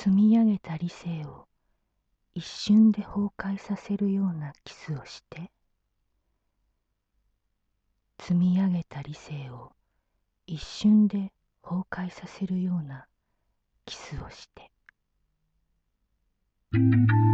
積み上げた理性を一瞬で崩壊させるようなキスをして、積み上げた理性を一瞬で崩壊させるようなキスをして。